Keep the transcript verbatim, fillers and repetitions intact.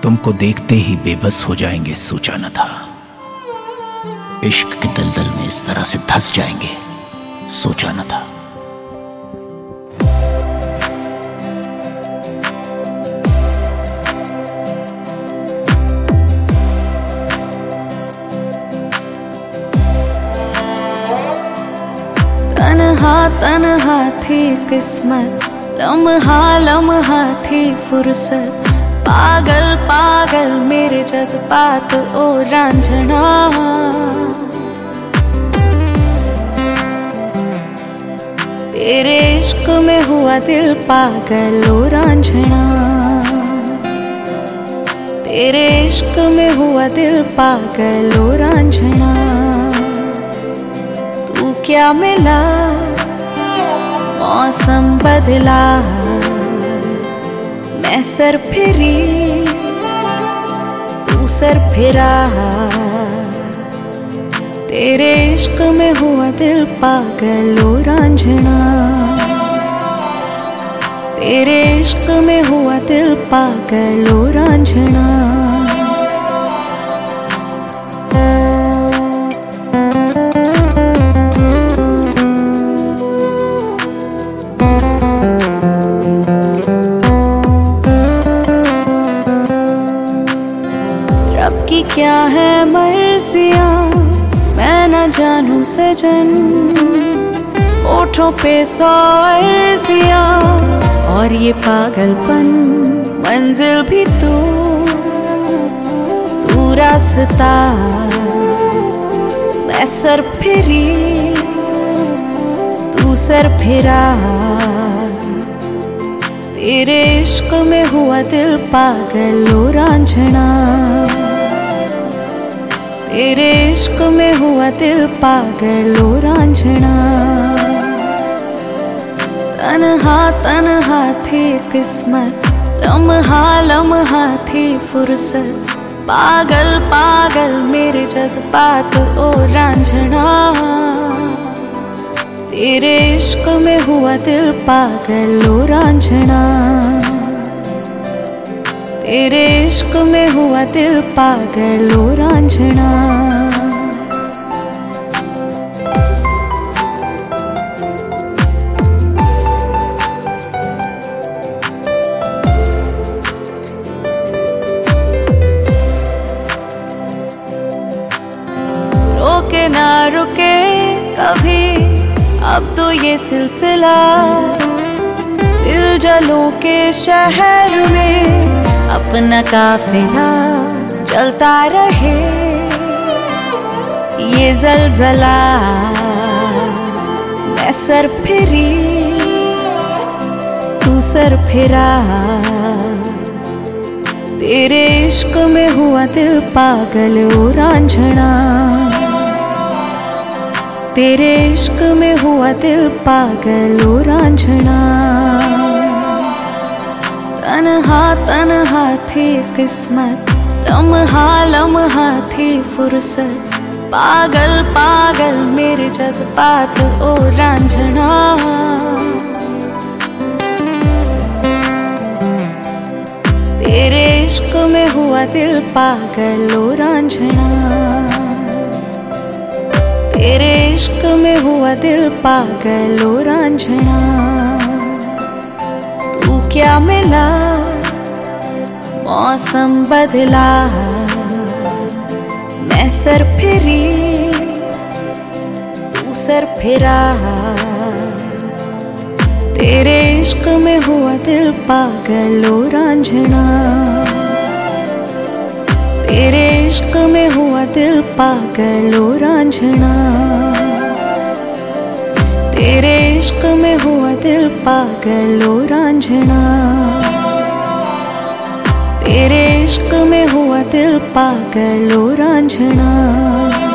तुमको देखते ही बेबस हो जाएंगे सोचा न था। इश्क के दलदल में इस तरह से धंस जाएंगे सोचा न था। तन्हा तन्हा थी किस्मत, लम्हा लम्हा थी फुर्सत, पागल पागल मेरे जज्बात ओ रांझना। तेरे इश्क में हुआ दिल पागल ओ रांझना, तेरे इश्क में हुआ दिल पागल ओ रांझना। तू क्या मिला मौसम बदला, मैं सर फिरी तू सर फिरा। तेरे इश्क में हुआ दिल पागल ओ रांझना, तेरे इश्क में हुआ दिल पागल ओ रांझना। रब की क्या है मर्जियाँ मैं न जानूं सजन, होठों पे सौ अर्जियाँ और ये पागलपन। मंजिल भी तू तू रास्ता, मैं सर फिरी तू सर फिरा। तेरे इश्क में हुआ दिल पागल ओ रांझना, तेरे इश्क में हुआ दिल पागल ओ रांझना। तन्हा तन्हा थी किस्मत, लम्हा लम्हा थी फुर्सत, पागल पागल मेरे जज्बात ओ रांझना। तेरे इश्क में हुआ दिल पागल ओ रांझना, तेरे इश्क में हुआ दिल पागल ओ रांझना। रोके ना रुके कभी अब तो ये सिलसिला, दिल जलों के शहर में अपना काफिला चलता रहे। ये जलजला मैं सर फिरी तू सर फिरा। तेरे इश्क में हुआ दिल पागल ओ रांझना, तेरे इश्क में हुआ दिल पागल ओ रांझना। तन्हा तन्हा थी किस्मत, लम्हा लम्हा थी फुर्सत, पागल पागल मेरे जज्बात ओ रांझना। तेरे इश्क में हुआ दिल पागल ओ रांझना, तेरे इश्क में हुआ दिल पागल ओ रांझना। तू क्या मिला मौसम बदला, मैं सर फिरी तू सर फिरा। तेरे इश्क में हुआ दिल पागल ओ रांझना, तेरे इश्क में हुआ दिल पागल ओ रांझना। तेरे इश्क में हुआ दिल पागल ओ रांझना, तेरे इश्क में हुआ दिल पागल ओ रांझना।